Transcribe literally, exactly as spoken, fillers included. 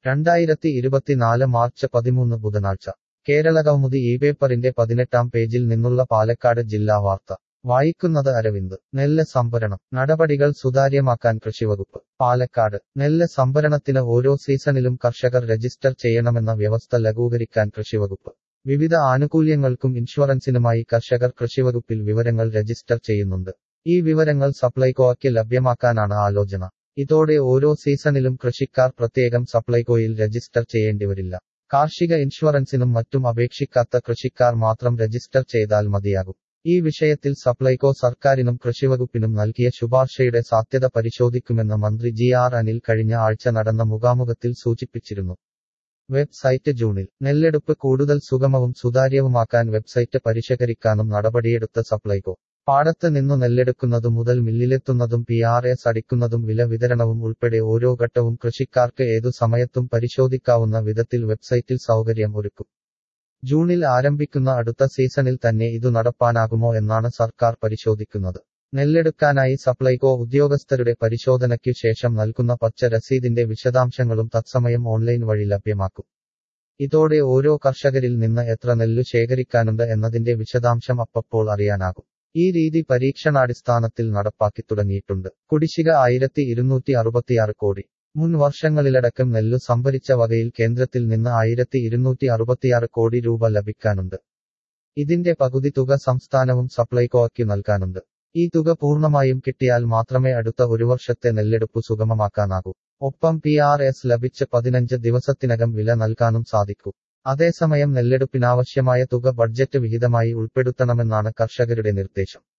രണ്ടായിരത്തി ഇരുപത്തിനാല് മാർച്ച് പതിമൂന്ന് ബുധനാഴ്ച കേരളകൗമുദി ഈ പേപ്പറിന്റെ പതിനെട്ടാം പേജിൽ നിന്നുള്ള പാലക്കാട് ജില്ലാ വാർത്ത വായിക്കുന്നത് അരവിന്ദ്. നെല്ല് സംഭരണം നടപടികൾ സുതാര്യമാക്കാൻ കൃഷിവകുപ്പ്. പാലക്കാട് നെല്ല് സംഭരണത്തിന് ഓരോ സീസണിലും കർഷകർ രജിസ്റ്റർ ചെയ്യണമെന്ന വ്യവസ്ഥ ലഘൂകരിക്കാൻ കൃഷിവകുപ്പ്. വിവിധ ആനുകൂല്യങ്ങൾക്കും ഇൻഷുറൻസിനുമായി കർഷകർ കൃഷിവകുപ്പിൽ വിവരങ്ങൾ രജിസ്റ്റർ ചെയ്യുന്നുണ്ട്. ഈ വിവരങ്ങൾ സപ്ലൈകോയ്ക്ക് ലഭ്യമാക്കാനാണ് ആലോചന. ഇതോടെ ഓരോ സീസണിലും കൃഷിക്കാർ പ്രത്യേകം സപ്ലൈകോയിൽ രജിസ്റ്റർ ചെയ്യേണ്ടിവരില്ല. കാർഷിക ഇൻഷുറൻസിനും മറ്റും അപേക്ഷിക്കാത്ത കൃഷിക്കാർ മാത്രം രജിസ്റ്റർ ചെയ്താൽ മതിയാകും. ഈ വിഷയത്തിൽ സപ്ലൈകോ സർക്കാരിനും കൃഷിവകുപ്പിനും നൽകിയ ശുപാർശയുടെ സാധ്യത പരിശോധിക്കുമെന്ന് മന്ത്രി ജി ആർ അനിൽ കഴിഞ്ഞ ആഴ്ച നടന്ന മുഖാമുഖത്തിൽ സൂചിപ്പിച്ചിരുന്നു. വെബ്സൈറ്റ് ജൂണിൽ നെല്ലെടുപ്പ് കൂടുതൽ സുഗമവും സുതാര്യവുമാക്കാൻ വെബ്സൈറ്റ് പരിഷ്കരിക്കാനും നടപടിയെടുത്ത സപ്ലൈകോ. പാടത്ത് നിന്നു നെല്ലെടുക്കുന്നതു മുതൽ മില്ലിലെത്തുന്നതും പി ആർ എസ് അടിക്കുന്നതും വില വിതരണവും ഉൾപ്പെടെ ഓരോ ഘട്ടവും കൃഷിക്കാർക്ക് ഏതു സമയത്തും പരിശോധിക്കാവുന്ന വിധത്തിൽ വെബ്സൈറ്റിൽ സൗകര്യം ഒരുക്കും. ജൂണിൽ ആരംഭിക്കുന്ന അടുത്ത സീസണിൽ തന്നെ ഇതു നടപ്പാനാകുമോ എന്നാണ് സർക്കാർ പരിശോധിക്കുന്നത്. നെല്ലെടുക്കാനായി സപ്ലൈകോ ഉദ്യോഗസ്ഥരുടെ പരിശോധനയ്ക്കു ശേഷം നൽകുന്ന പച്ച രസീതിന്റെ വിശദാംശങ്ങളും തത്സമയം ഓൺലൈൻ വഴി ലഭ്യമാക്കും. ഇതോടെ ഓരോ കർഷകരിൽ നിന്ന് എത്ര നെല്ലു ശേഖരിക്കാനുണ്ട് എന്നതിന്റെ വിശദാംശം അപ്പപ്പോൾ അറിയാനാകും. ഈ രീതി പരീക്ഷണാടിസ്ഥാനത്തിൽ നടപ്പാക്കി തുടങ്ങിയിട്ടുണ്ട്. കുടിശ്ശിക ആയിരത്തി ഇരുന്നൂറ്റി അറുപത്തിയാറ് കോടി. മുൻ വർഷങ്ങളിലടക്കം നെല്ലു സംഭരിച്ച വകയിൽ കേന്ദ്രത്തിൽ നിന്ന് ആയിരത്തി ഇരുന്നൂറ്റി അറുപത്തിയാറ് കോടി രൂപ ലഭിക്കാനുണ്ട്. ഇതിന്റെ പകുതി തുക സംസ്ഥാനവും സപ്ലൈകോയ്ക്ക് നൽകാനുണ്ട്. ഈ തുക പൂർണ്ണമായും കിട്ടിയാൽ മാത്രമേ അടുത്ത ഒരു വർഷത്തെ നെല്ലെടുപ്പ് സുഗമമാക്കാനാകൂ. ഒപ്പം പി ആർ എസ് ലഭിച്ച് പതിനഞ്ച് ദിവസത്തിനകം വില നൽകാനും സാധിക്കൂ. അതേസമയം നെല്ലെടുപ്പിനാവശ്യമായ തുക ബഡ്ജറ്റ് വിഹിതമായി ഉൾപ്പെടുത്തണമെന്നാണ് കർഷകരുടെ നിർദ്ദേശം.